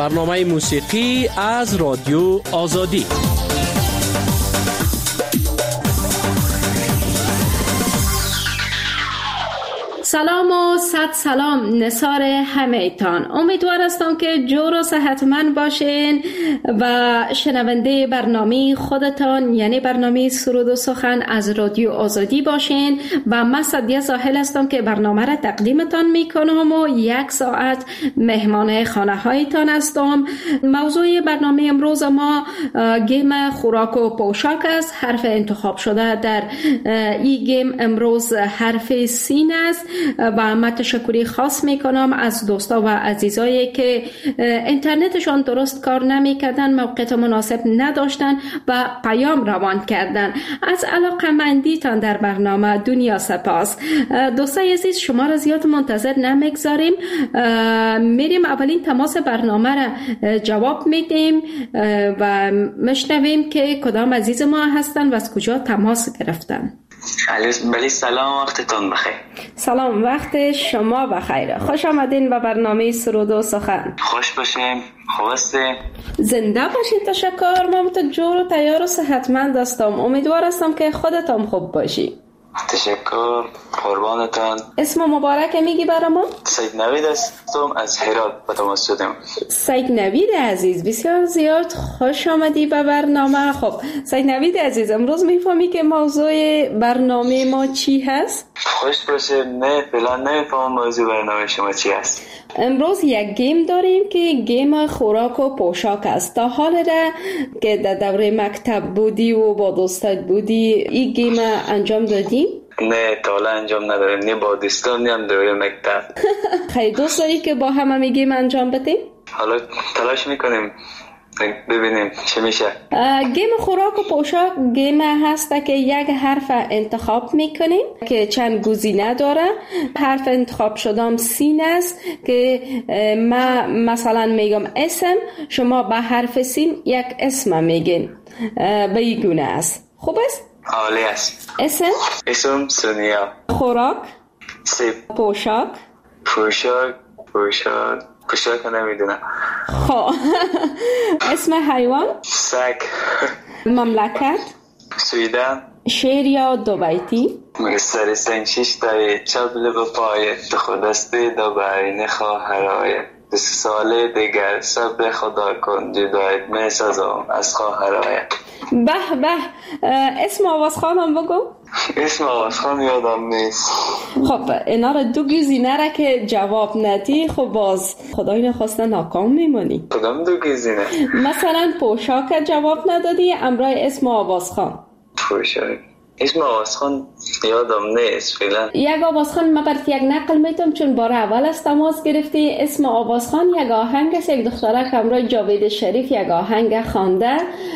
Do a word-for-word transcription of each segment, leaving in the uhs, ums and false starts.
برنامه موسیقی از رادیو آزادی. سلام و صد سلام نثار همه‌تان. امیدوار هستم که جور و صحتمند باشین و شنونده برنامه خودتان یعنی برنامه سرود و سخن از رادیو آزادی باشین و من سعدیه زاهل هستم که برنامه را تقدیمتان میکنم و یک ساعت مهمان خانه هایتان هستم. موضوع برنامه امروز ما گیم خوراک و پوشاک است. حرف انتخاب شده در این گیم امروز حرف سین است و من تشکری خاص میکنم از دوستا و عزیزایی که اینترنتشان درست کار نمیکردن، موقعیت مناسب نداشتن و پیام روان کردن. از علاقه‌مندیتان در برنامه دنیا سپاس. دوستای عزیز، شما را زیاد منتظر نمیگذاریم، میریم اولین تماس برنامه را جواب میدیم و مشنویم که کدام عزیز ما هستن و از کجا تماس گرفتن. بله، سلام، وقتتون بخیر. سلام، وقت شما بخیر. خوش آمدین به برنامه سرود و سخن. خوش باشیم. خواسته زنده باشین. تشکر. من تو جور و تیار و صحتمند هستم. امیدوار هستم که خودتان خوب باشی. تشکر، قربانتان. اسم مبارک میگی برای ما؟ سید نوید هستم، از هرات به تماس شدم. سید نوید عزیز، بسیار زیاد خوش آمدی به برنامه. خب سید نوید عزیز، امروز میفهمی که موضوع برنامه ما چی هست؟ خوش باشه. نه فعلا نمیفهمم موضوع برنامه شما چی هست. امروز یک گیم داریم که گیم خوراک و پوشاک است. تا حال را که در دوره مکتب بودی و با دوستت بودی این گیم انجام دادی؟ نه، تا حالا انجام نداریم، نه با دوستان نه هم دوره مکتب. خیلی دوست داری که با هم هم گیم انجام بدیم؟ حالا تلاش میکنیم ببینیم چه میشه. گیم خوراک و پوشاک گیم هست که یک حرف انتخاب میکنیم که چند گزینه داره. حرف انتخاب شدم سین است که ما مثلا میگم اسم، شما به حرف سین یک اسم میگین. به این گونه است. خوب است؟ عالی است. اسم؟ اسم سونیا. خوراک؟ سیب. پوشاک؟ پوشاک پوشاک پوشاک نمیدونم. خب اسم حیوان؟ سگ. مملکت؟ سویدن. شعر یا دو بیتی؟ سر سنگ شش تایی چبل به پایت خودسته دو برین خواهرایت دو ساله دیگر صبر خدا کن جدایت می سازم از خواهرایت. به به. اسم آوازخانم بگو. اسم آوازخان یادم نیست. خب اینا را دو گزینه را که جواب ندی خب باز خدای نخواسته ناکام میمونی. کدام دو گزینه؟ مثلا پوشاک جواب ندادی، امرای اسم آوازخان. پوشاک اسم آوازخان یادم نیست فعلا. یک آوازخان من برات یک نقل میتونم چون بار اول است تماس گرفتی. اسم آوازخان یک آهنگ است. یک دختره همراه جاوید شریف یک آهنگ خوانده.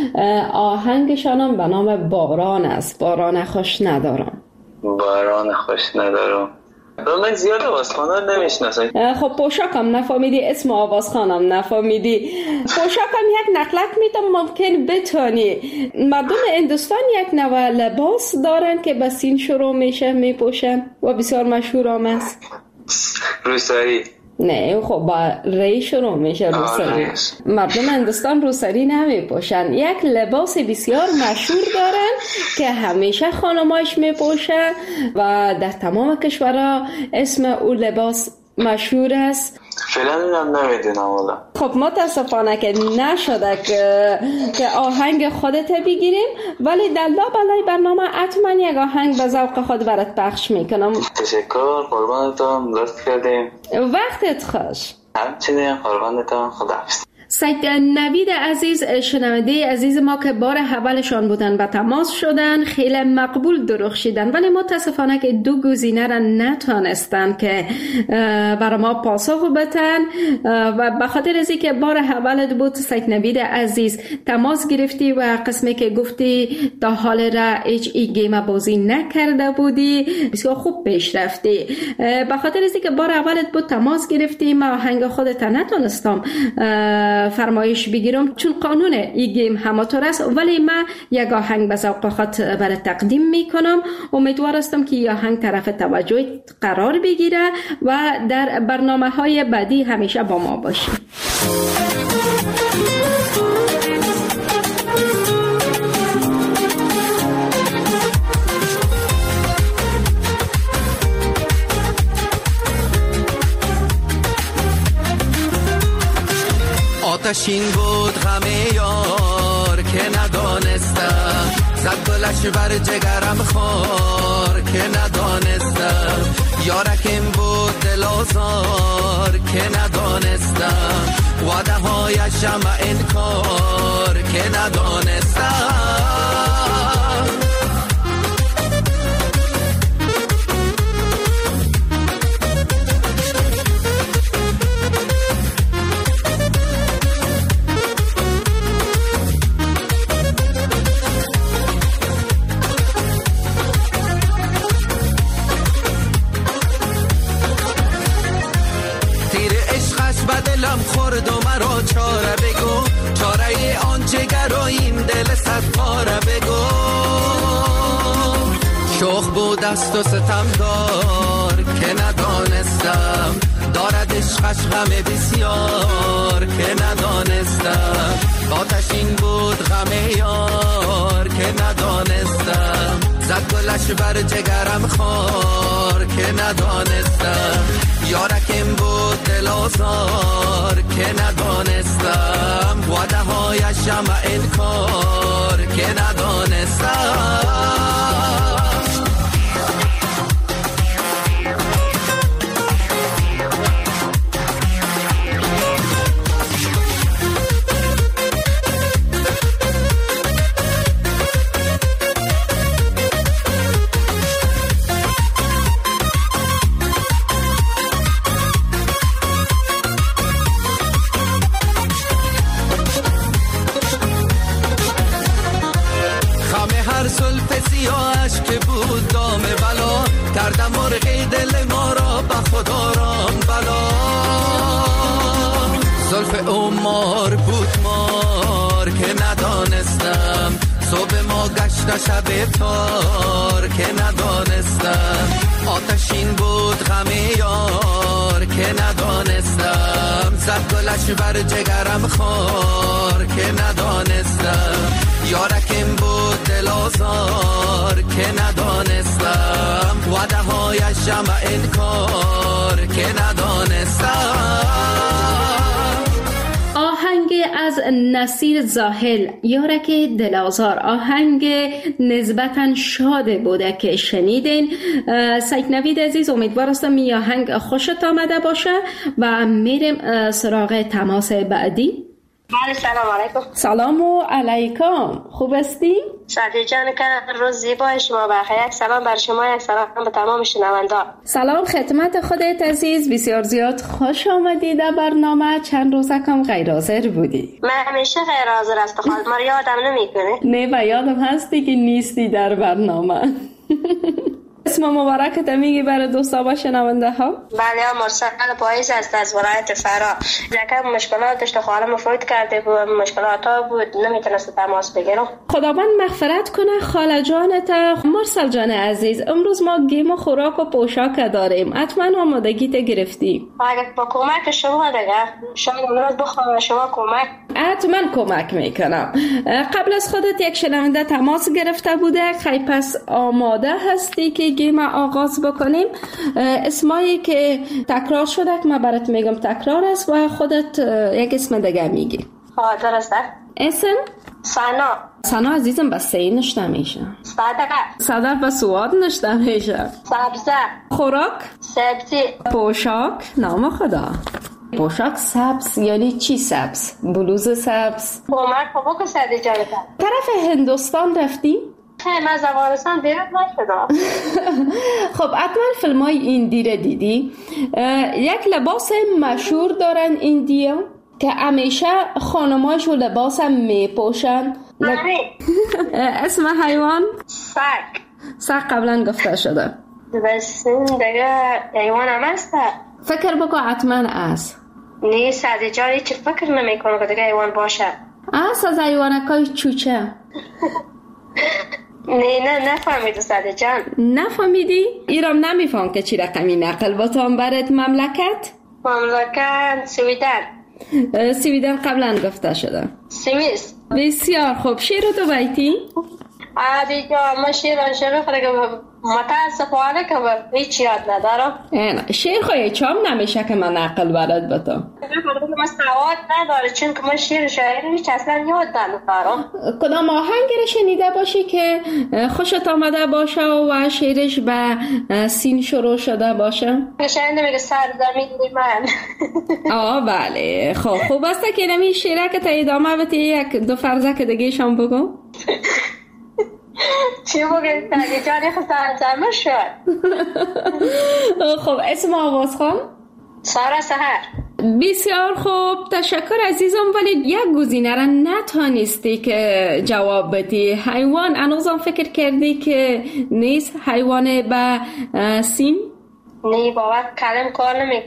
آهنگشانم به نام باران است. باران خوش ندارم. باران خوش ندارم. من زیاد آوازخانه نمیشناسم. خب پوشاکم نفهمیدی، اسم آوازخانم نفهمیدی. پوشاکم یک نقلک میتونم ممکن بتونی. مردم هندوستان یک نوع لباس دارن که به سین شروع میشه میپوشن و بسیار مشهور هم است. روسری. نه خب با ری شروع میشه روسری. مردم هندوستان روسری نمیپوشن. یک لباس بسیار مشهور دارن که همیشه خانمایش میپوشن و در تمام کشورها اسم او لباس مشهور است. فعلا اینم نمیدونم والا. خب متاسفانه که نشده که, که آهنگ خودت بگیریم، ولی در لابلای برنامه حتما یک آهنگ به ذوق خود برات پخش میکنم. تشکر، قربانتان، لطف کردیم. وقتت خوش. همچنین قربانتان، خداحافظ. سید نوید عزیز، شنونده عزیز ما که بار اولشان بودن و تماس شدن، خیلی مقبول درخشیدن، ولی متاسفانه که دو گزینه را نتونستن که برای ما پاسخ بدن و به خاطر از اینکه بار اولت بود سید نوید عزیز تماس گرفتی و قسمی که گفتی تا حال را هیچ ای گیم بازی نکرده بودی بسیار خوب پیش رفتی. به خاطر از اینکه بار اولت بود تماس گرفتی، ما آهنگ خودت نتونستم فرمایش بگیرم چون قانون ای گیم همطور است، ولی من یک آهنگ به ذوق خود برای تقدیم میکنم. امیدوار هستم که این آهنگ طرف توجه قرار بگیره و در برنامه های بعدی همیشه با ما باشی. آتشین بود غم یار که ندانستم، زد گلش بر جگرم خار که ندانستم، یارکم بود دل آزار که ندانستم، وعده هایشم انکار که ندانستم. خورد و مرا چاره بگو، چاره آن جگر و این دل صد پاره بگو. شوخ بود است و ستم دار که ندانستم، دارد عشقش غم بسیار که ندانستم، آتشین بود غم یار که ندانستم، زد گلش بر جگرم خار که ندانستم، یارکم بود دل آزار که ندانستم، وعده هایشم انکار که ندانستم. که بود دام بلا، کردم مرغی دل ما را به خدا رام بلا، زلف عمر بود مار که ندانستم، صبح ما گشت شب تار که ندانستم، آتشین بود غم یار که ندانستم، زد گلش بر جگرم خار که ندانستم، یارکم بود دل آزار که ندانستم، وعده هایشم انکار که ندانستم. آهنگ از نصیر زاهل، یارک دل آزار، آهنگ نسبتاً شاد بوده که شنیدین. سید نوید عزیز، امیدوار هستم این آهنگ خوشت آمده باشه و میریم سراغ تماس بعدی. بله، سلام علیکم. سلام و علیکم، خوب هستی؟ شادی جان که روز زیبای شما بخیر. یک سلام بر شما، یک سلام به تمام شنوندگان. سلام خدمت خودت عزیز، بسیار زیاد خوش آمدی در برنامه. چند روزه کم غیر حاضر بودی؟ من همیشه غیر حاضر هستم، خالد ما یادم نمیکنه. نه و یادم هستی که نیستی در برنامه. اسم مبارکت میگی برای دوستا و شنونده ها؟ بله، مرسل پاییز است از ولایت فرا. یکم مشکلات داشت، خالم فوت کرده بود، مشکلات ها بود، نمیتونست تماس بگیرم. خداوند مغفرت کنه خاله جانت. مرسل جان عزیز، امروز ما گیم و خوراک و پوشاک داریم، حتما آمادگیت گرفتی؟ اگر با کمک شما دیگه شاید امروز بخوام شما کمک. حتما کمک میکنم. قبل از خودت یک شنونده تماس گرفته بوده، خیلی پس آماده هستی که گیم آغاز بکنیم؟ اسمایی که تکرار شده که من برات میگم تکرار است و خودت یک اسم دیگه میگی. ها درسته. اسم؟ سنا. سنا عزیزم بس سین نشته میشه. صدقه. صدق و سواد نشته میشه. سبزه. خوراک؟ سبزی. پوشاک؟ نام خدا. پوشاک سبز یعنی چی سبز؟ بلوز سبز؟ کمک خب که سدی جانتا. طرف هندوستان رفتی؟ خیلی از افغانستان بیرون نشدم. خب حتما فیلم های ایندی را دیدی. یک لباس مشهور دارن ایندیا که همیشه خانماشو لباس هم میپوشن. لب... اسم حیوان؟ سگ. سگ قبلا گفته شده. بس دیگه حیوان هم هست. فکر بکن حتما است. نه سعدی جان هیچ فکر نمی کنم که دیگه حیوان باشه. است از حیوانکای چوچه. نه نه نفهمیدی سعدی جان. نفهمیدی؟ ایرام نمیفهم که چی رقمی نقل باتان برد مملکت؟ مملکت سویدن. سویدن قبلا گفته شده. سوئیس. بسیار خوب، شیر تو بیتی؟ عادی جا ما شیر شیر خود که متاسفانه که هیچ یاد ندارم. نه شیر خواهی چام نمیشه که من عقل برد بتم. من سواد نداره چون که من شیر شاعری هیچ اصلا یاد ندارم. کدام آهنگی رو شنیده باشی که خوشت آمده باشه و شیرش به سین شروع شده باشه؟ شنیده میگه سرزمین من. آه بله خب خوب است که نمی شیره که تا ادامه بتی یک دو فرزه که دیگه شام بگو. چی بگید تاگه جانی خسارت زمه شد. خب اسم آواز خون؟ سارا سحر. بسیار خوب تشکر عزیزم، ولی یک گزینه را نتانستی که جواب بدی. حیوان انوزم فکر کردی که نیست حیوان به سین؟ نه بابا کلم کار نمیکنه.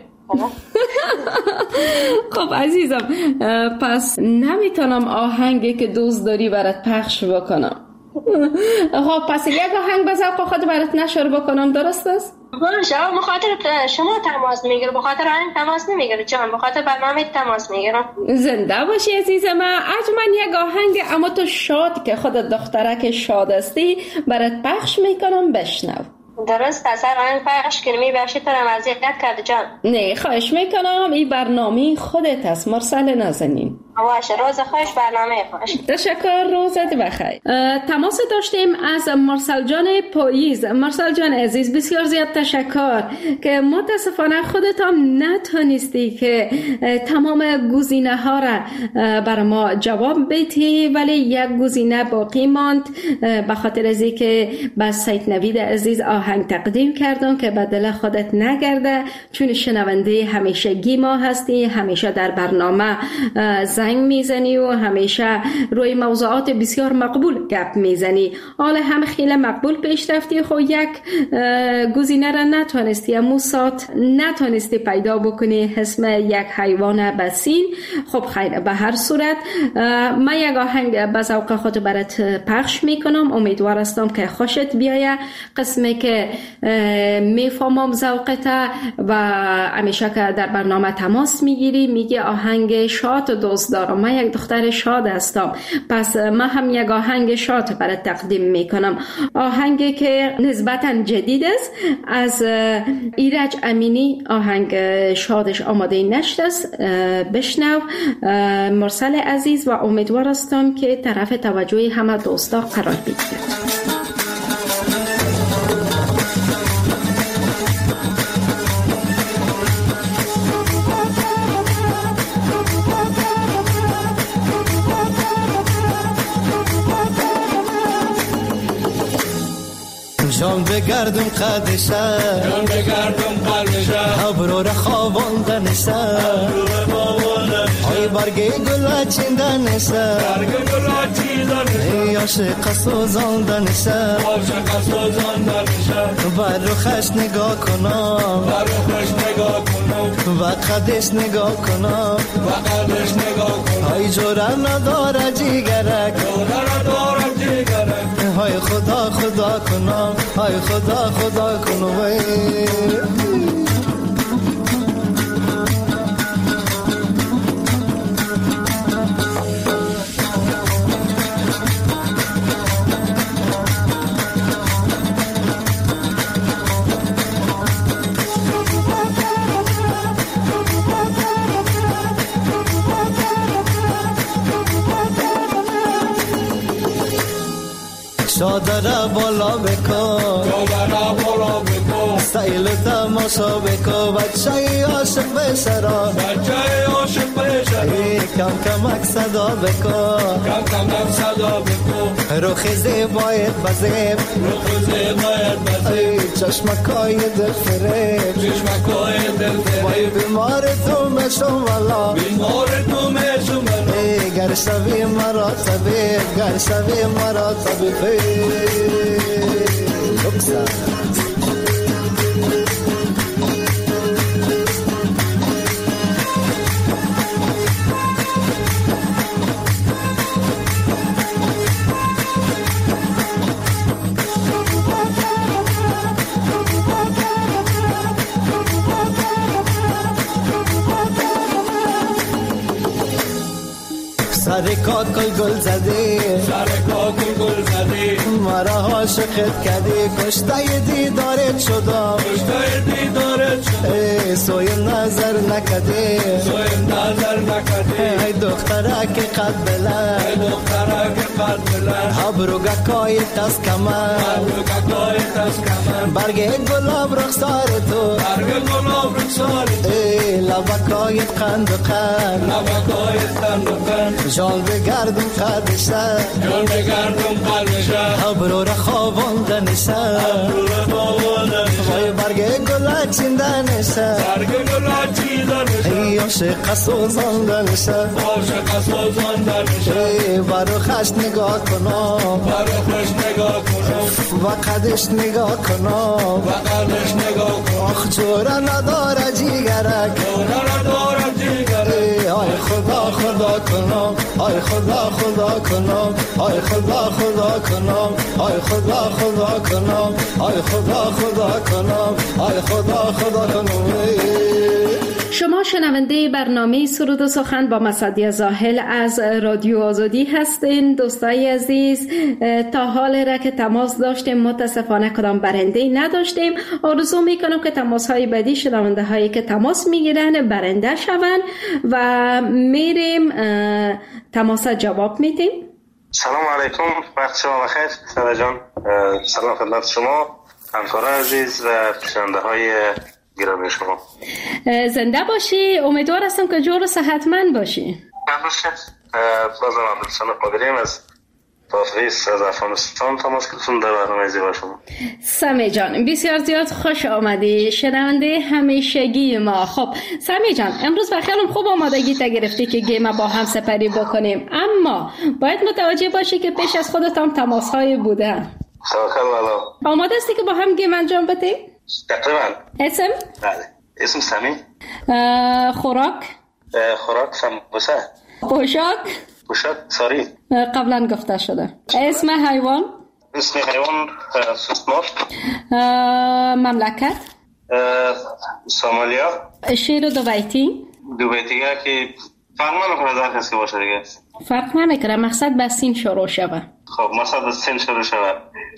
خب عزیزم پس نمیتونم آهنگی که دوست داری برات پخش بکنم. خب پس یک آهنگ به ذوق خود برات نشر بکنم، درست است؟ باشه بخاطر شما تماس میگیرم، بخاطر آهنگ تماس نمیگیرم جان، بخاطر برنامه تماس میگیرم. زنده باشی عزیزم. اجمن یک آهنگ اما تو شاد که خودت دخترک شاد استی برات پخش میکنم، بشنو. درست اثر آهنگ پخش کنی بخشی تو را اذیت کرد جان. نه خواهش میکنم، این برنامه خودت است، مرسل نازنین. باشه روز خوش، برنامه خوش. تشکر، روزت بخیر. تماس داشتیم از مرسل جان پاییز. مرسل جان عزیز بسیار زیاد تشکر که متاسفانه خودت هم نتونستی که تمام گزینه ها را بر ما جواب بدی، ولی یک گزینه باقی ماند به خاطر از اینکه با سید نوید عزیز آهنگ تقدیم کردم که به دل خودت نگرده، چون شنونده همیشگی ما هستی، همیشه در برنامه زنگ میزنی و همیشه روی موضوعات بسیار مقبول گپ میزنی. حالا هم خیلی مقبول پیش رفتی، خب یک گزینه را نتونستی، امو سات نتونستی پیدا بکنی اسم یک حیوان بسین. خب خیر، به هر صورت من یک آهنگ به ذوق خود برات پخش میکنم، امیدوار هستم که خوشت بیایه. قسمی که میفهمم ذوقت و همیشه که در برنامه تماس میگیری میگی آهنگ شاد دوست دارم، من یک دختر شاد هستم، پس من هم یک آهنگ شاد برات تقدیم میکنم. آهنگی که نسبتا جدید است از ایرج امینی، آهنگ شادش آماده نشد است، بشنو مرسل عزیز و امیدوار هستم که طرف توجه همه دوستا قرار بگیرد. جان بگردم قدشه، جان بگردم قلبشه، ابرو را خوابانده نشه، ای برگی گل چینده نشه، برگی گل چینده نشه، ای عاشق سوزانده نشه، عاشق سوزانده نشه، بر روخش نگاه کنم، بر روخش نگاه کنم، و قدش نگاه کنم، و قدش نگاه کنم، ای جوره نداره جیگرک، جوره نداره جیگرک، های خدا خدا کنم، های خدا خدا کنم. شادره بالا بکن، شادره بالا بکن، سیل تماشا بکن، بچه عاشق بشرا، بچه عاشق بشرا، کم کمک صدا بکن، کم کمک صدا بکن، روخ زیبایت بزیب، روخ زیبایت بزیب، چشمکای دل فریب، چشمکای دل فریب، بیمار تو مشم والا، بیمار تو مشم والا، گر شوی مرا طبیب، گر شوی مرا طبیب. سر کاکل گل زده، سر کاکل گل زده، عاشقت کردی کشته دیدارت شدم کشته دیدارت شدم ای سوی نظر نکردی سوی نظر نکردی ای دختره که قد بلند ای دختره که قد بلند ابروگا کای تاس کمر ابروگا کای تاس کمر برگ گلاب رخسار تو برگ گلاب رخسار تو ای لبکای قند قند لبکای قند قند جان بگردم قدشه جان بگردم قدشه ابرو را خوابانده نشه ابرو را خوابانده نشه وای برگ گل چیندنشه برگ گل چیندنشه ای عاشق سوزانده نشه عاشق سوزانده نشه ای برو خش نگاه کنم برو خش نگاه کنم و قدش نگاه کنم و قدش نگاه کنم آخ جوره نداره جیگرک جوره نداره جیگرک آی خدا خدا کنم آی خدا خدا کنم آی خدا خدا کنم آی خدا خدا کنم آی خدا خدا کنم آی خدا خدا کنم. شما شنونده برنامه سرود و سخن با مصدی زاهل از رادیو آزادی هستین. دوستای عزیز، تا حال را که تماس داشتیم متاسفانه کدام برنده نداشتیم. آرزو میکنم که تماس های بعدی شنونده هایی که تماس میگیرن برنده شون و میریم تماس جواب میدیم. سلام علیکم، وقت شما بخیر. سارا جان، سلام خدمت شما، همکاران عزیز و شنونده های گرامی شما. زنده باشی. امیدوار هستم که جور و صحتمند باشی. باشه. بازم عبدالحسن قادریم از پاریس از افغانستان تماس گرفتم در برنامه زیبا شما. سمی جان، بسیار زیاد خوش آمدی، شنونده همیشگی ما. خب سمی جان، امروز بخیرم خوب آمادگی تا گرفتی که گیم با هم سپری بکنیم، اما باید متوجه باشی که پیش از خودت هم تماس های بوده. توکل والا. آماده هستی که با هم گیم انجام بدیم؟ تقریبا. اسم؟ بله. اسم سمی. خوراک؟ خوراک سمبوسه. پوشاک؟ پوشاک ساری. قبلا گفته شده. اسم حیوان؟ اسم حیوان سوسمار. مملکت؟ سومالیا. شعر دو بیتی؟ دو بیتی که فرق نمیکنه در کسی باشه دیگه. فرق نمیکنه، مقصد به سین شروع شوه. خب مقصد به سین شروع شوه.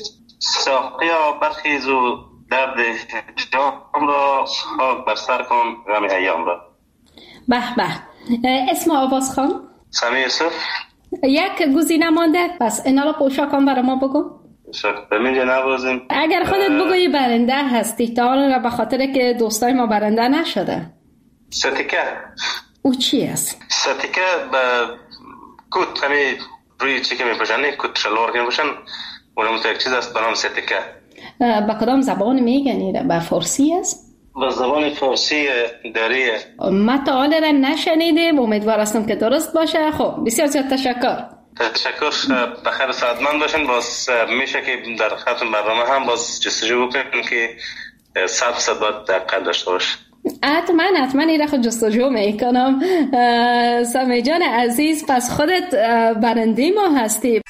ساقیا برخیز و درد جام را خاک بر سر کن غم ایام را. به به. اسم آواز خان؟ سمی یوسف. یک گزینه مانده، پس اینا را پوشاکان برای ما بگو. پوشاک بمینجا نبازیم. اگر خودت بگویی برنده هستی، تا حالا به خاطر که دوستای ما برنده نشده. ستیکه. او چی است؟ ستیکه به کت، همی روی چی که میپوشن، کت شلوار که میپوشن، اونم تو یک چیز است به نام ستیکه. با کدام زبان میگنی؟ به فارسی است؟ به زبان فارسی دریه. ما تا حالا را نشنیدیم، امیدوار هستم که درست باشه. خب بسیار زیاد تشکر. تشکر، بخیر سعادتمند باشین. باز میشه که در ختم برنامه هم باز جستجو بکنیم که صد صد باید دقیق داشته باشه. حتما حتما این را خود جستجو میکنم. سمی جان عزیز، پس خودت برنده ما هستی.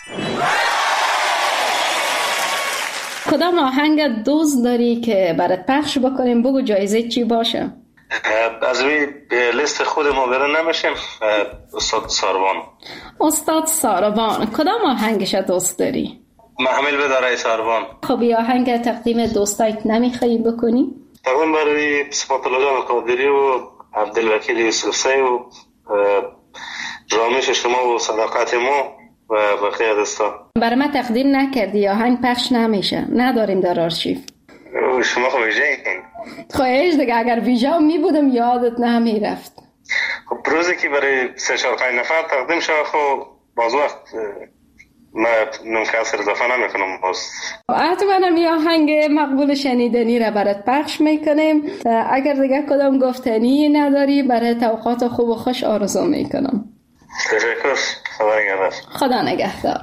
کدام آهنگ دوست داری که برات پخش بکنیم؟ بگو جایزه چی باشه؟ از روی لیست خود ما برن نمیشیم. استاد ساروان. استاد ساروان، کدام آهنگش دوست داری؟ محمل بداره ساروان. خب این آهنگ تقدیم دوستایت نمیخوایی بکنی؟ تقدیم برای صفات الله جان قادری و عبدالوکیل یوسفزی و رامش شما و صداقت ما و بقیه دوستا. برای ما تقدیم نکردی، آهنگ پخش نمیشه، نداریم در آرشیو. شما خب ویژه این خواهش دیگه، اگر ویژه می بودم یادت نمیرفت. خب روزی که برای سه چهار پنج نفر تقدیم شد، خب باز وقت ما نمکسر اضافه نمی کنم. باز حتما هم یه آهنگ مقبول شنیدنی را برات پخش میکنیم. اگر دیگه کدام گفتنی نداری، برای توقعات خوب و خوش آرزو میکنم. تشکر. خدا نگهدار. خدا نگهدار.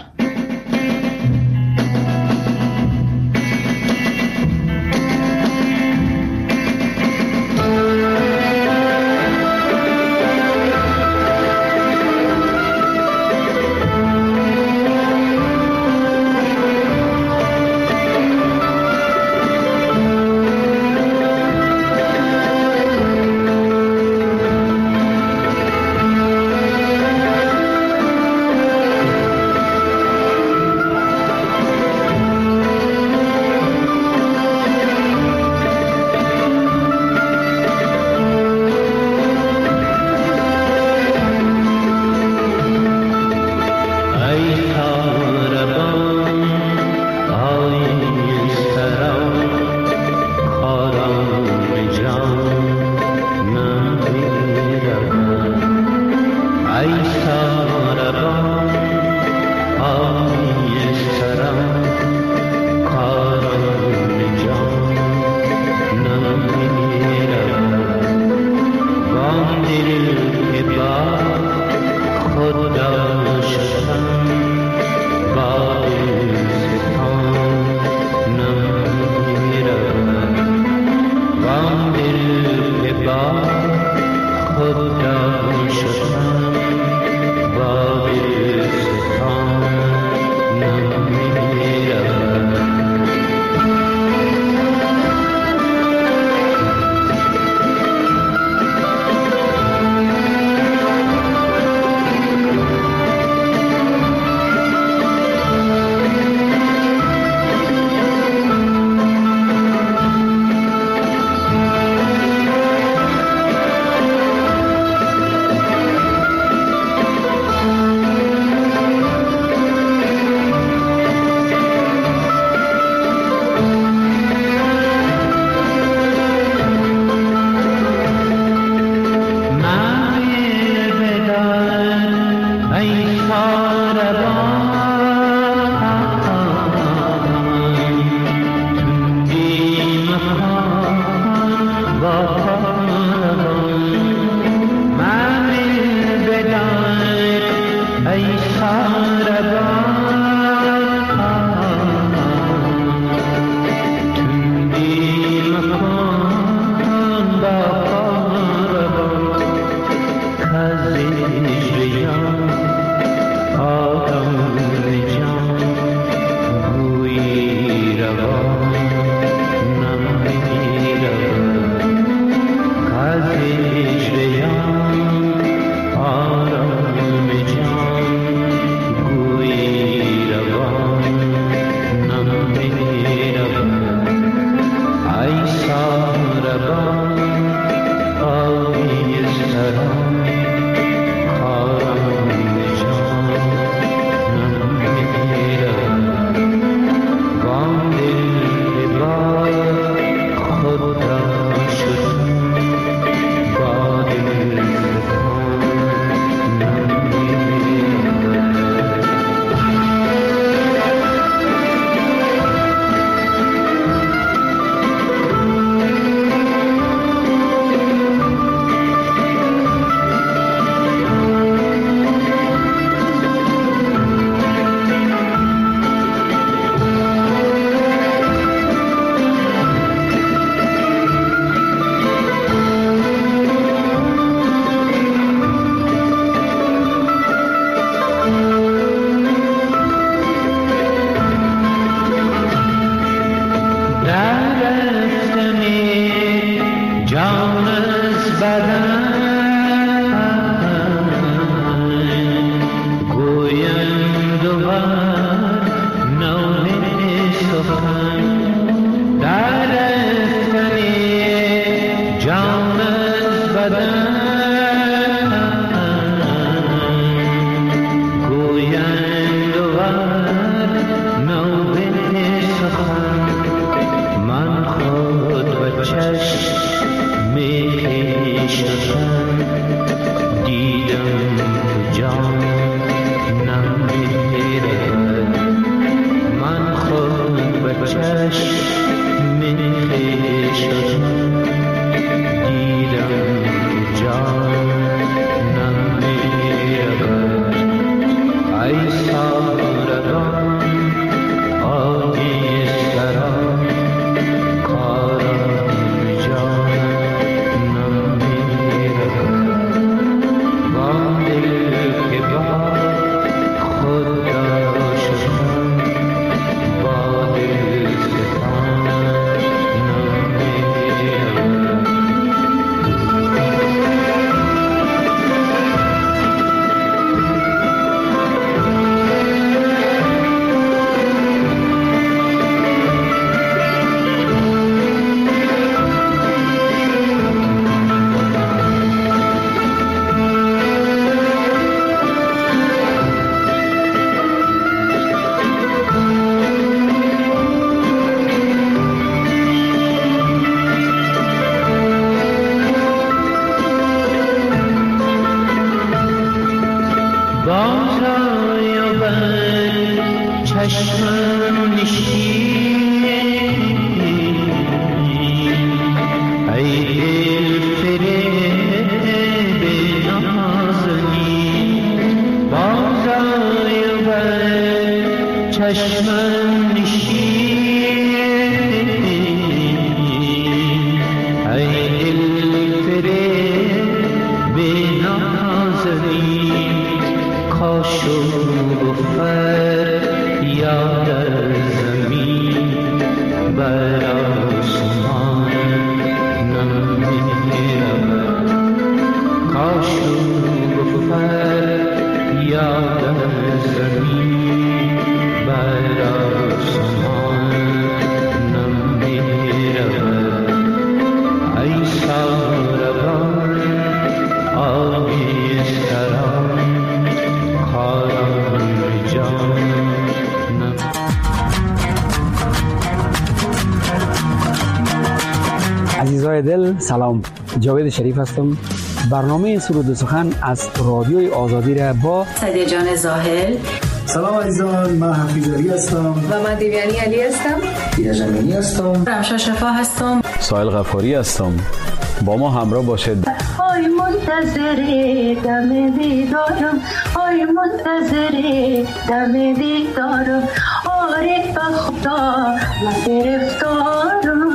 عزیزای دل سلام، جاوید شریف هستم. برنامه سرود و سخن از رادیوی آزادی را با سعدیه جان زاهل. سلام عزیزان، من حفیظ علی هستم و من دیویانی علی هستم. دیده جمینی هستم. رمشا شفا هستم. سایل غفاری هستم. با ما همراه باشید. آی منتظر دم دیدارم، آی منتظر دم دیدارم، آره بخدا من گرفتارم.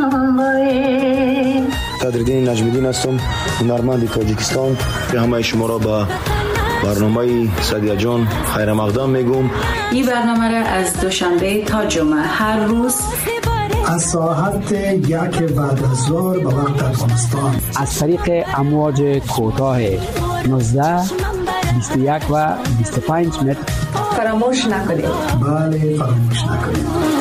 صدرالدین نجمیدین هستم، هنرمند تاجیکستان. همه شما را به برنامه سعدیه جان خیر مقدم میگم. این برنامه را از دوشنبه تا جمعه هر روز از ساعت یک بعد از ظهر به وقت افغانستان از طریق امواج کوتاه نوزده، بیست و یک و بیست و پنج متر فراموش نکنید. بله فراموش نکنید.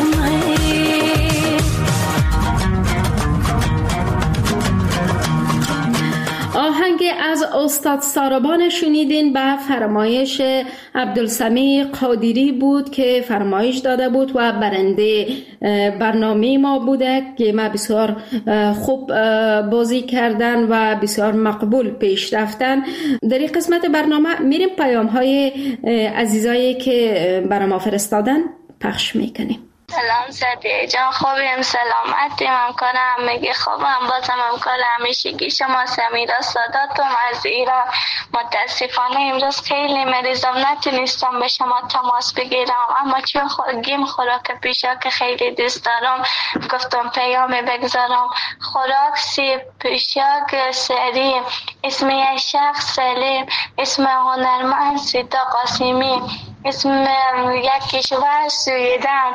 آهنگ از استاد ساربان شنیدین به فرمایش عبدالسمیع قادری بود که فرمایش داده بود و برنده برنامه ما بوده که ما بسیار خوب بازی کردن و بسیار مقبول پیش رفتن. در این قسمت برنامه میریم پیام های عزیزایی که برای ما فرستادن پخش میکنیم. سلام سعدیه جان، خوبیم؟ سلامتی؟ ممکنه همگی خوبم. بازم ممکنه همیشگی شما سمیرا ساداتم از ایران. متاسفانه امروز خیلی مریضم، نتونستم به شما تماس بگیرم، اما چون گیم خوراک پیشا که خیلی دوست دارم گفتم پیامی بگذارم. خوراک سیب پیشاک سری، اسم یک شخص سلیم، اسم هنرمند سیتا قاسمی، اسم یک کشور سویدن،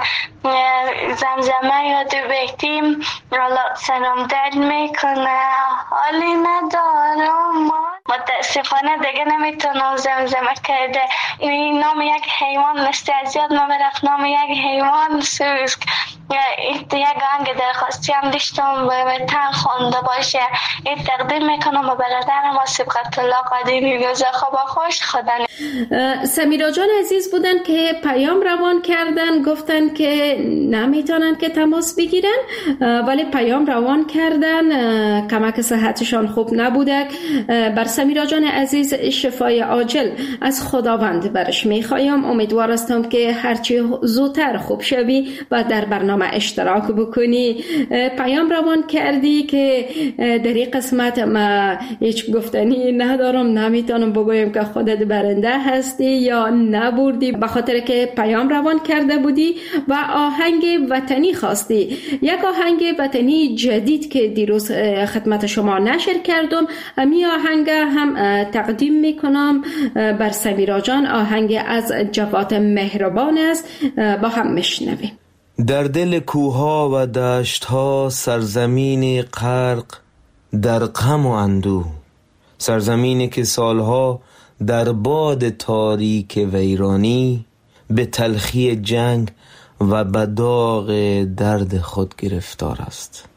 زمزمه یاد بهتیم سلام دل میکنه، حالی ندارم. متاسفانه دیگه نمیتونم زمزمه کرده. این نام یک حیوان مثل از یاد ما برفت، نام یک حیوان سوسک. یک آهنگ درخواستی هم داشتم به تن خونده باشه، این تقدیم میکنم به برادرم و سبقت الله قدیمی گوزه خوب خوش خدا. سمیرا جان عزیز بودن که پیام روان کردن، گفتن که نمیتونن که تماس بگیرن ولی پیام روان کردن، کمک صحتشان خوب نبوده. بر سمیرا جان عزیز شفای عاجل از خداوند برش میخوایم. امیدوار هستم که هرچی زودتر خوب شوی و در برنامه اشتراک بکنی. پیام روان کردی که در این قسمت ما هیچ گفتنی ندارم، نمیتونم بگویم که خودت برنده هستی یا نبردی، به خاطر که پیام روان کرده بودی و آهنگ وطنی خواستی. یک آهنگ وطنی جدید که دیروز خدمت شما نشر کردم، همین آهنگ هم تقدیم میکنم بر سمیرا جان. آهنگ از جواد مهربان است، با هم میشنویم. در دل کوها و دشتها سرزمین غرق در غم و اندوه، سرزمینی که سالها در باد تاریک ویرانی به تلخی جنگ و به داغ درد خود گرفتار است.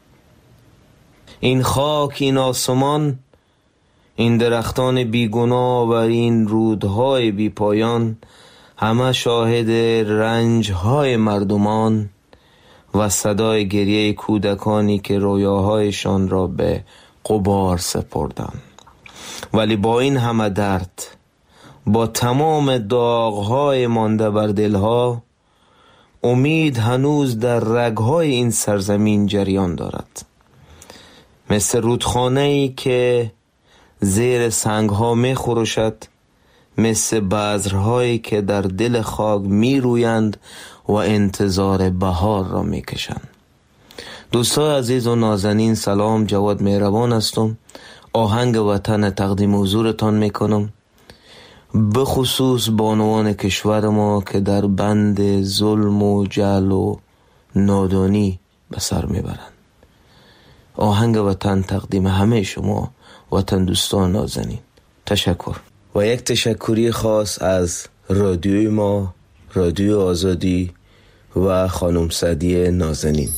این خاک، این آسمان، این درختان بیگناه و این رودهای بی پایان همه شاهد رنجهای مردمان و صدای گریه کودکانی که رویاهایشان را به غبار سپردند. ولی با این همه درد، با تمام داغهای مانده بر دلها، امید هنوز در رگهای این سرزمین جریان دارد، مثل رودخانه‌ای که زیر سنگها می خروشد، مثل بذرهایی که در دل خاک می رویند و انتظار بهار را میکشند. دوستان عزیز و نازنین، سلام، جواد مهربان هستم. آهنگ وطن تقدیم حضورتان میکنم، به خصوص بانوان کشور ما که در بند ظلم و جهل و نادانی به سر میبرند. آهنگ وطن تقدیم همه شما وطن دوستان نازنین. تشکر. و یک تشکری خاص از رادیوی ما، رادیو آزادی و خانم سعدیه نازنین.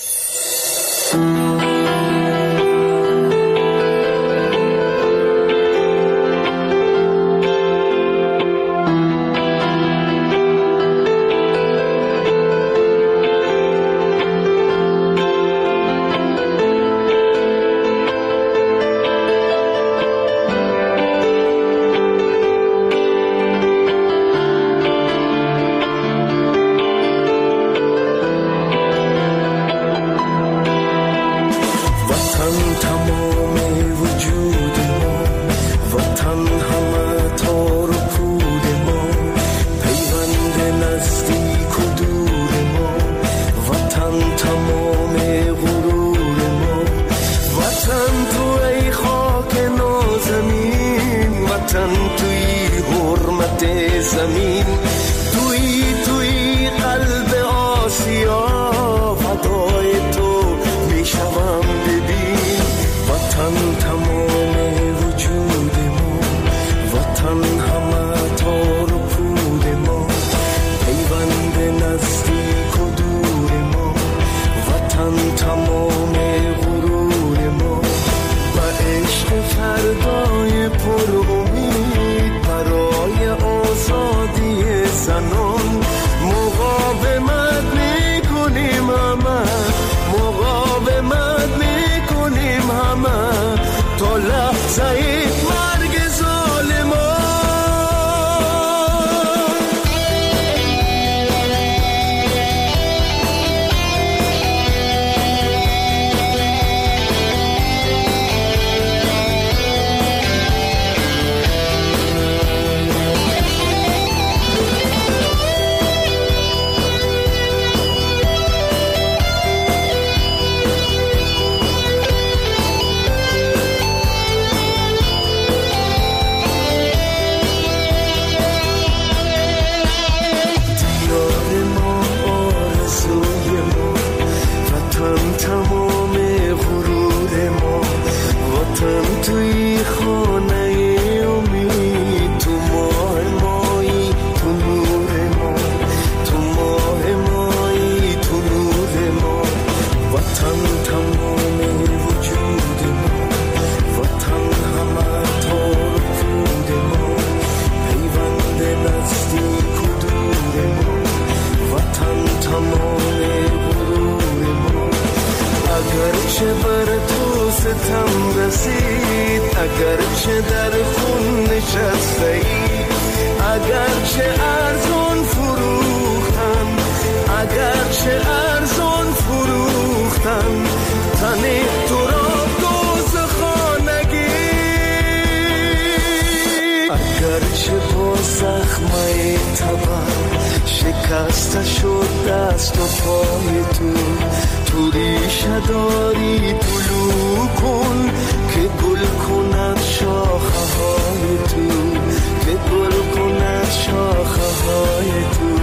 شکسته شد دست و پای تو، تو ریشه داری طلوع کن که گل کند شاخه های تو، که گل کند شاخه های تو.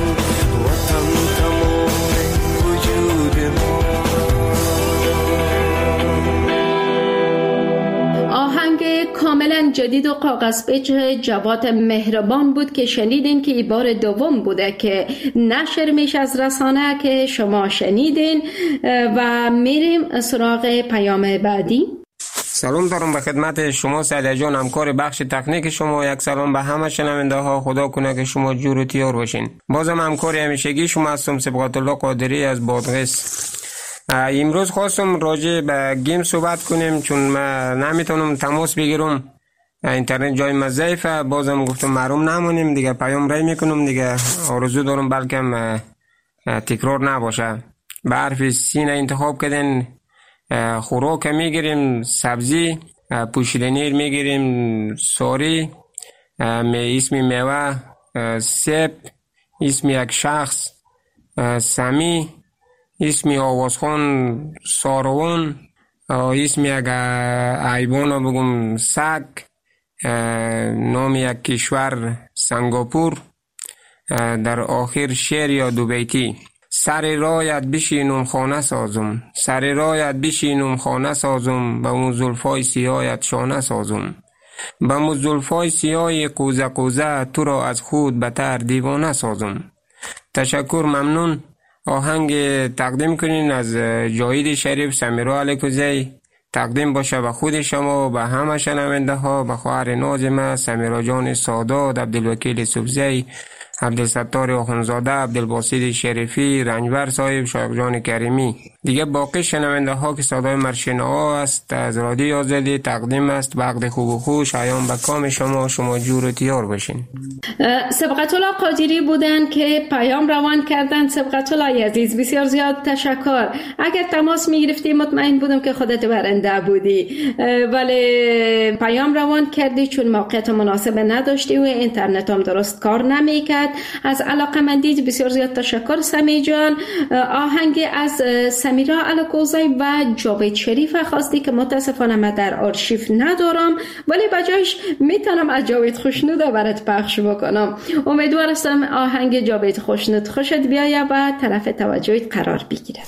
وطن تمام وجود ما. آهنگ کاملا جدید و کاغذ پیچ جواد مهربان بود که شنیدین، که این بار دوم بوده که نشر میشه از رسانه که شما شنیدین. و میریم سراغ پیام بعدی. سلام دارم به خدمت شما سعدیه جان، همکار بخش تکنیک شما. یک سلام به همه شنونده ها، خدا کنه که شما جور و تیار باشین. بازم همکار همیشگی شما هستم، سبقت الله قادری از بادغیس. امروز خواستم راجع به گیم صحبت کنیم، چون من نمیتونم تماس بگیرم، اینترنت جای ما ضعیفه. بازم گفتم محروم نمونیم دیگه، پیام رای میکنم دیگه. آرزو دارم بلکم تکرار نباشه. به حرف سین انتخاب کردن، خوراک میگیریم، سبزی، پوشیدنی میگیریم، ساری، اسم میوه، سیب، اسم یک شخص، سمی، اسمی آوازخان ساروان، اسم یک ایوان رو بگم سگ، نام یک کشور سنگاپور، در آخر شعر یا دو بیتی. سر رایت بشینم خانه سازم، سر رایت بشینم خانه سازم، با اون زلفای سیاهت شانه سازم، با اون زلفای سیاه قوزه قوزه تو را از خود بتر دیوانه سازم. تشکر، ممنون. آهنگ تقدیم کنین از جاوید شریف سمیرا علیکوزی، تقدیم باشه به خود شما و به همه شنونده ها، به خواهر نازم سمیرا جان سادات، عبدالوکیل سبزی، عبدالستار آخونزاده، عبدالباسط شریفی، رنجبر صاحب، شایق جان کریمی. دیگه باقی شنونده ها که صدای مرشنا است از رادیو آزادی تقدیم است. وقت خوب و خوش ایام به کام شما، شما جور و تیار باشین. سبقت الله قادری بودن که پیام روان کردن. سبقت الله عزیز بسیار زیاد تشکر. اگر تماس می گرفتی مطمئن بودم که خودت برنده بودی، ولی پیام روان کردی چون موقعیت مناسب نداشتی و اینترنت هم درست کار نمی کرد. از علاقمندی بسیار زیاد تشکر سمی جان. آهنگ از سمیرا علیکوزی و جاوید شریف خواستی که متاسفانه من در آرشیو ندارم، ولی بجایش میتونم از جاوید خوشنود برات پخش بکنم. امیدوارم آهنگ جاوید خوشنود خوشت بیایه و طرف توجهت قرار بگیره.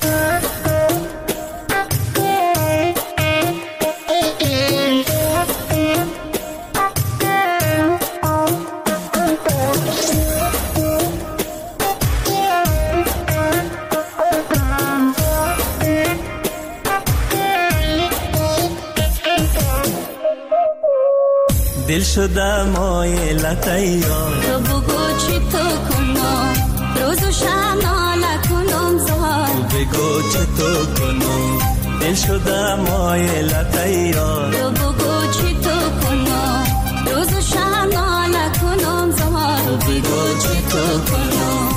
دل شده مایلت یار، تو بگو چی تو کنم، روز و شب ناله کنم زار، تو بگو چی تو کنم، دل شده مایلت یار، تو بگو چی تو کنم، روز و شب ناله کنم زار، تو بگو چی تو کنم.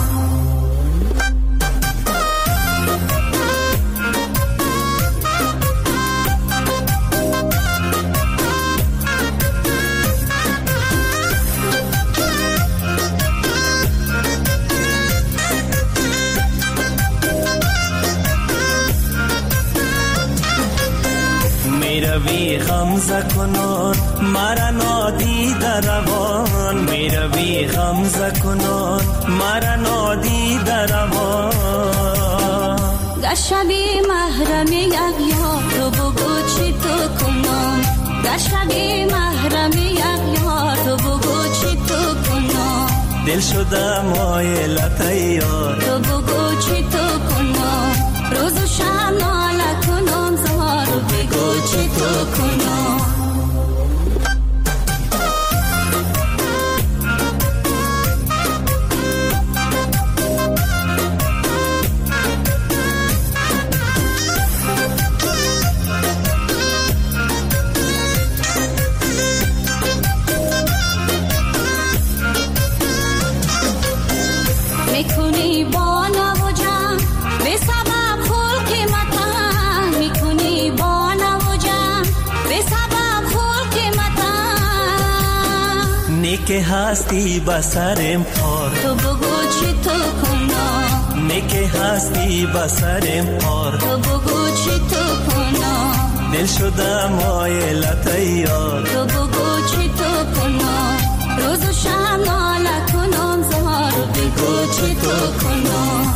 میروی غمزه کنان مرا نادیده روان، میروی غمزه کنان مرا نادیده روان، گشبی محرم یک یار، تو بگو چی تو کنم، گشبی محرم یک یار، تو بگو چی تو کنم، دل شده مایلت یار، تو بگو چی تو کنم، روز و شب ناله کنم زار، تو بگو چی تو کنم. میکنی با نوجم به سبب خلق متن، میکنی با نوجم به سبب خلق متن، نیک هستی بسرم پار، تو بگو چی تو کنم، نیک هستی بسرم پار، تو بگو چی تو کنم، دل شده مایلت یار، تو بگو چی تو کنم، روز و شب ناله کنم زار، تو بگو چی تو کنم.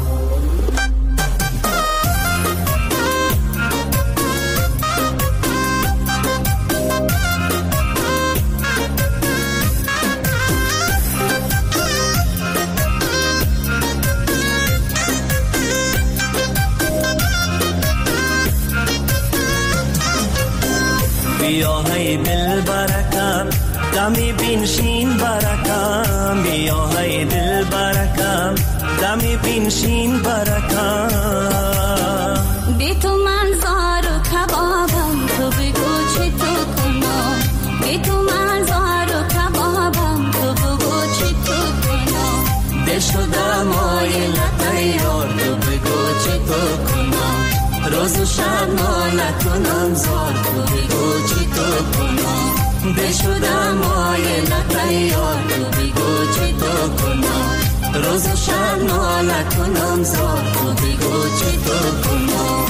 بیا های دل برکم دمی بینشین برکم، بیا های دل برکم دمی بینشین برکم، بی تو من زار و کبابم، تو بگو چی تو کنم، بی تو من زار و کبابم، تو بگو چی تو کنم، دل شده مایلت یار، تو بگو چی تو کنم، روز و شب ناله کنم زار، تو بگو چی تو کنم، دل شده مایلت یار، تو بگو چی تو کنم، روز و شب ناله کنم زار تو بگو چه تو کنم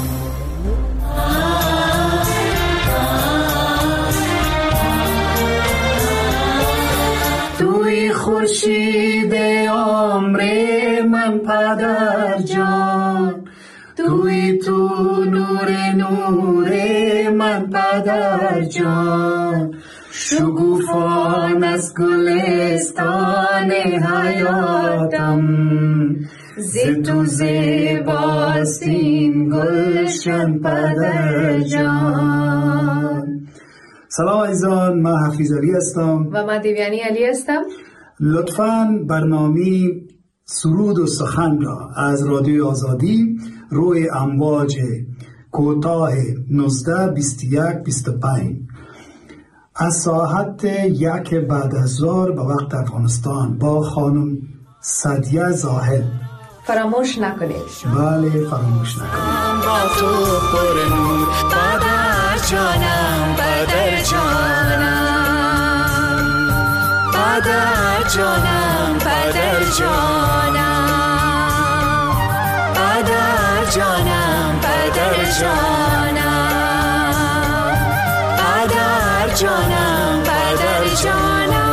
توی خورشید عمر من پدر جان توی تو نور نور من پدر جان شگوفان از گلستان حیاتم ز تو زیباستیم گلشن پدر جان. سلام عزیزان، من حفیظ علی هستم و من دیویانی علی هستم. لطفاً برنامه سرود و سخن را از رادیوی آزادی روی امواج کوتاه نوزده بیست و یک بیست و پنج از ساعت یک بعد از ظهر به وقت افغانستان با خانم سعدیه زاهد فراموش نکنید. بله فراموش نکنید. با تو پر نور پدر جانم پدر جانم پدر جانم پدر جانم پدر جانم پدر جانم پدر جانم پدر جانم.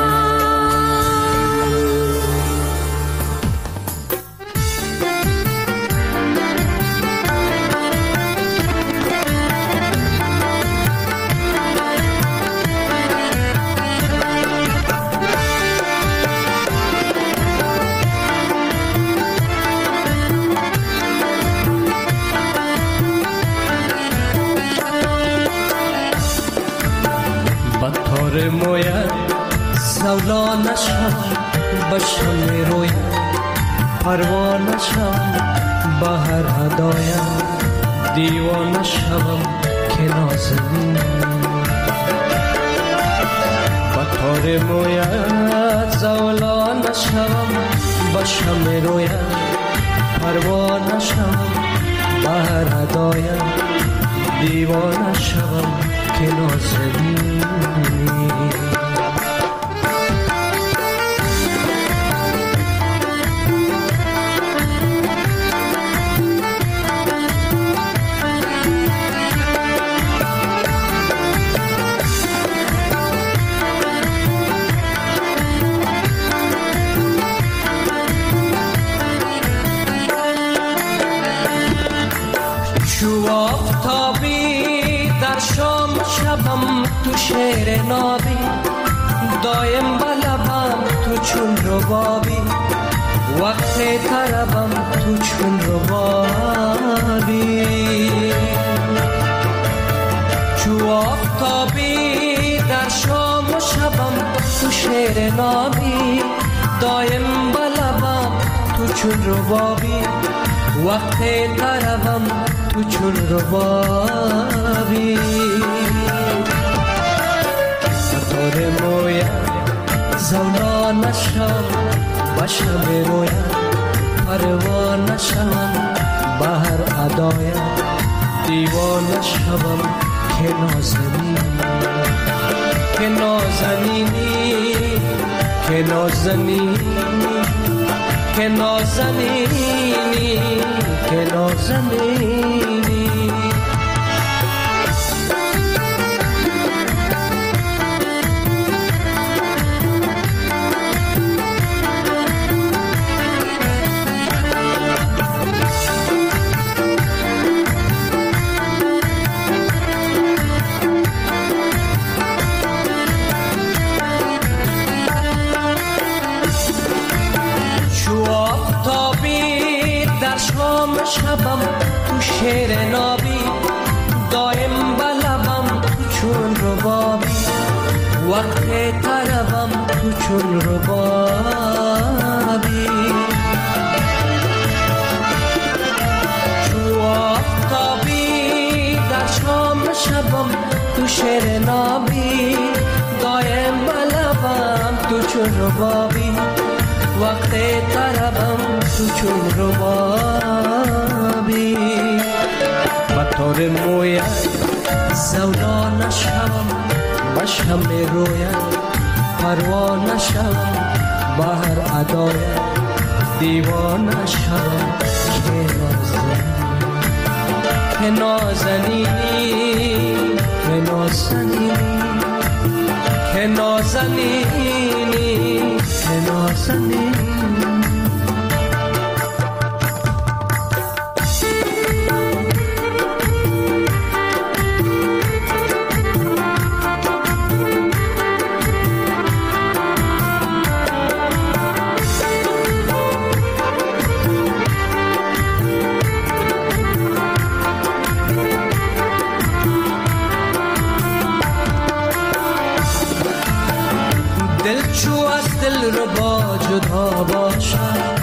بطور مویت زولانشم بشم رویت پروانشم بهر هدایم دیوانشم که نازنین بطور مویت زولانشم بشم رویت پروانشم بهر هدایم دیوانشم که نازنین چو آفتابی در شام شبم تو شعر نابی دایم بلبم تو چون ربابی وقت طربم تو چون ربابی چو آفتابی در شام شبم تو شعر نابی دایم بلبم تو چون ربابی وقت طربم تو چون ربابی بطور مویم زولانشم بشم رویم پروانشم بهر ادایم دیوانشم که نازنین که نازنینی که نازنینی که نازنینی که نازنینی شبم تو شعر نابی دایم بلبم تو چون ربابی وقت طربم تو چون ربابی چو آفتابی در شام شبم تو شعر نابی دایم بلبم تو چون ربابی وقت طربم تو چون ربابی بطور مویت زولانشم بشم رویت پروانشم بهر ادایم دیوانه شدم که نازنینی که نازنینی که نازنینی که نازنینی جدا باشد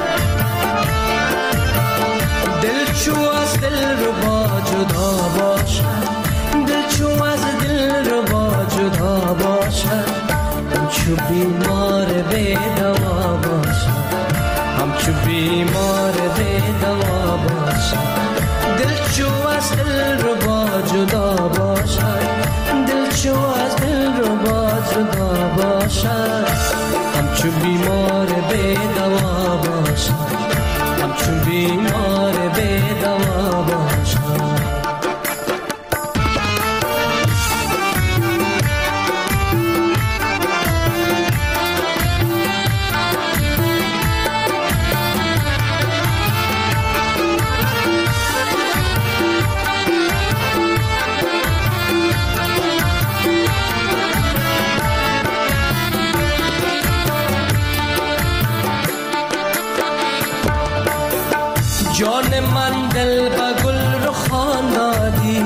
دل چو از دل رو با جدا باشد دل چو از دل رو با جدا باشد همچو بیمار بی دوا باشد همچو بیمار بی دوا باشد دل چو از دل رو با جدا باشد دل چو از دل رو با جدا باشد همچو بیمار بی دوا باشد همچو بیمار بی دوا باشد جان من دل با گل رو خواندادی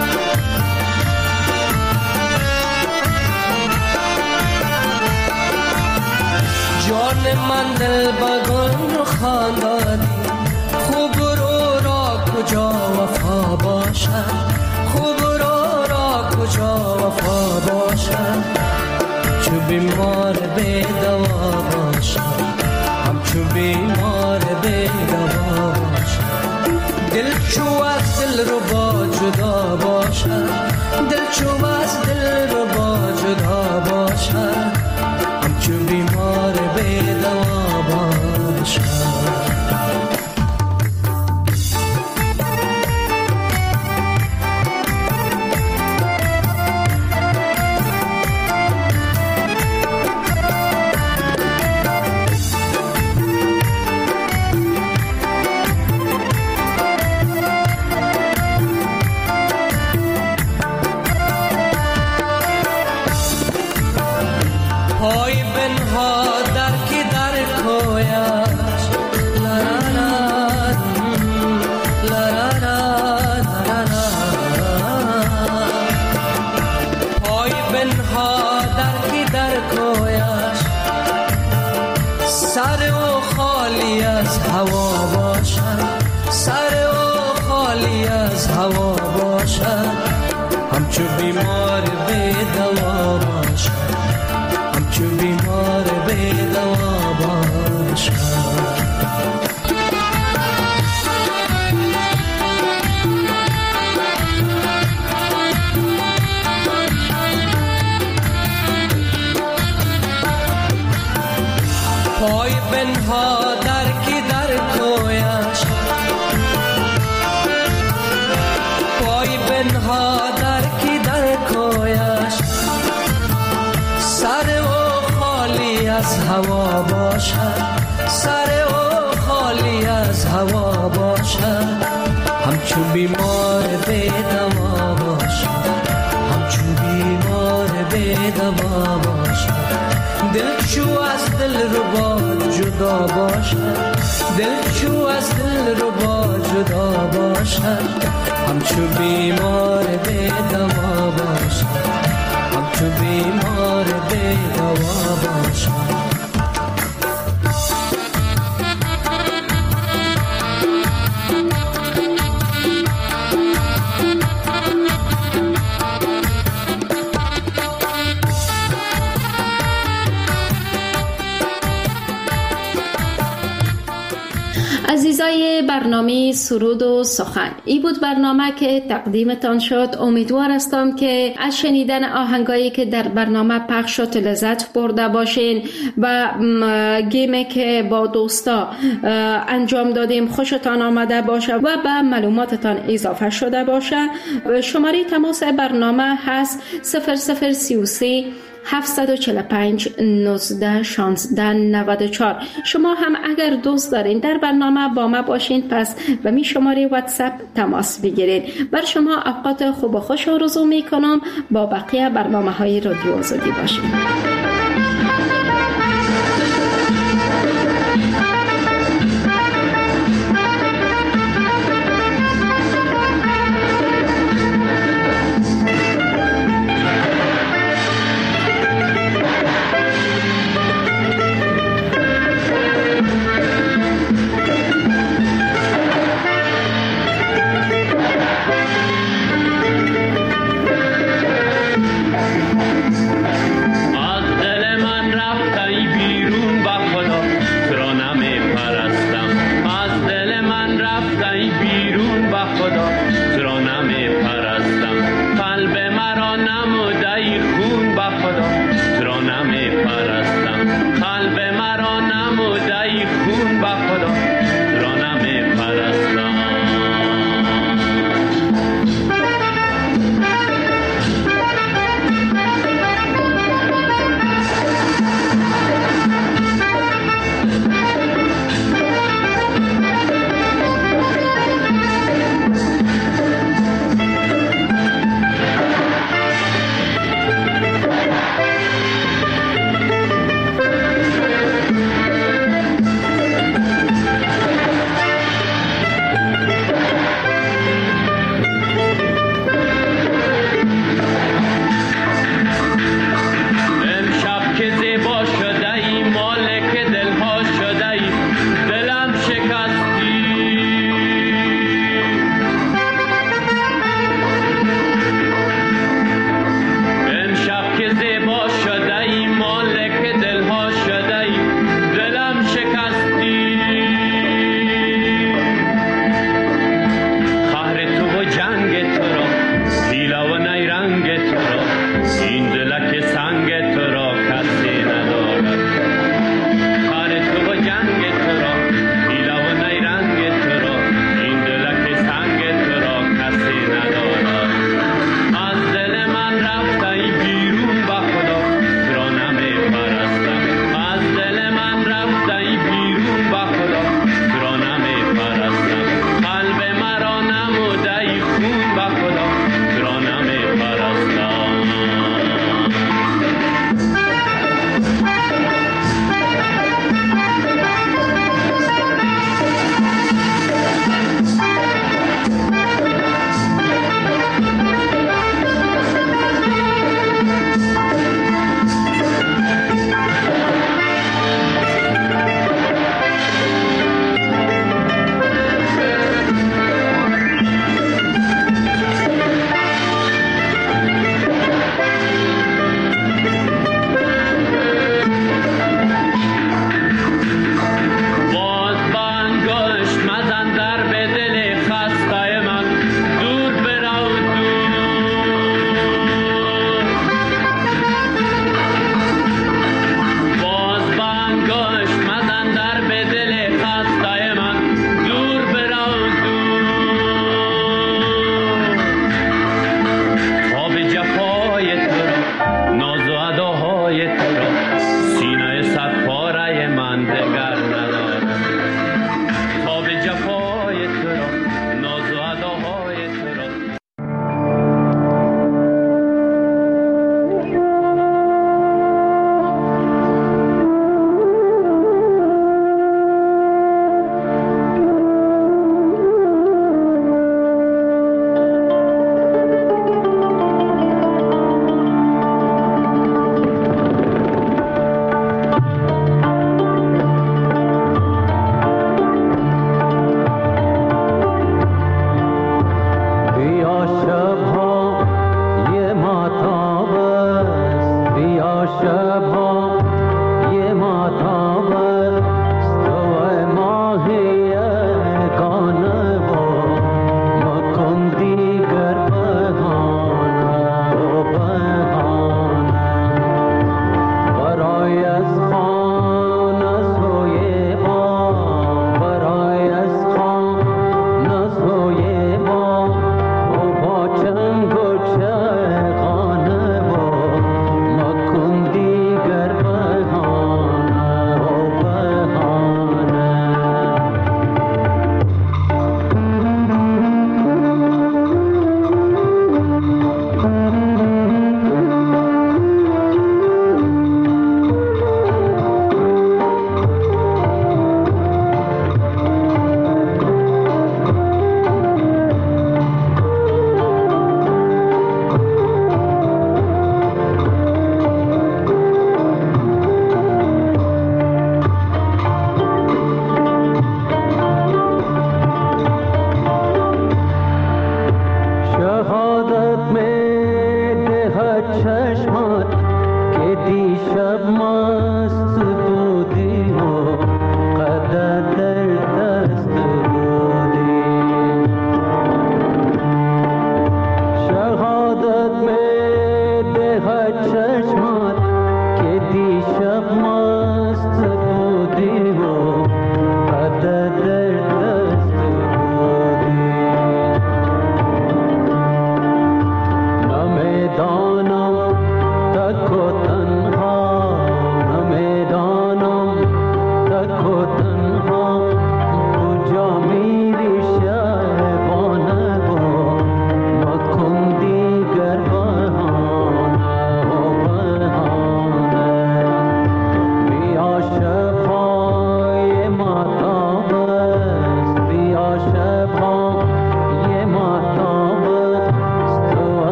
جان من دل با گل رو خواندادی خوب رو را کجا وفا باشد خوب رو را کجا وفا باشد چو بیمار بی دوا باشد همچو بیمار بی دوا دل چو از دل رو با جدا باشد دل چو از دل رو با جدا باشد همچو بیمار بی دوا باشد همچو بیمار بی دوا باشد همچو بیمار بی دوا باشد پای بنها در کی در کویش پای بنها در کی در کویش سر او خالی از هوا باشد سر او خالی از هوا باشد همچو بیمار بی دوا باشد همچو بیمار بی دوا باشد دل چو از دل رو با جدا باشد دل چو از دل رو با جدا باشد همچو بیمار بی دوا باشد همچو بیمار بی دوا باشد عزیزای برنامه برنامه سرود و سخن. این بود برنامه که تقدیمتان شد. امیدوار هستم که از شنیدن آهنگایی که در برنامه پخش شد لذت برده باشین و گیمی که با دوستا انجام دادیم خوشتان آمده باشه و به معلوماتتان اضافه شده باشه. شماره تماس برنامه هست صفر صفر سی و سه هفتصد و چهل و پنج نوزده شانزده نود و چهار. شما هم اگر دوست دارین در برنامه با ما باشین پس به می شماره واتساپ تماس بگیرین. بر شما اوقات خوب و خوش آرزو می کنم. با بقیه برنامه های رادیو آزادی باشین.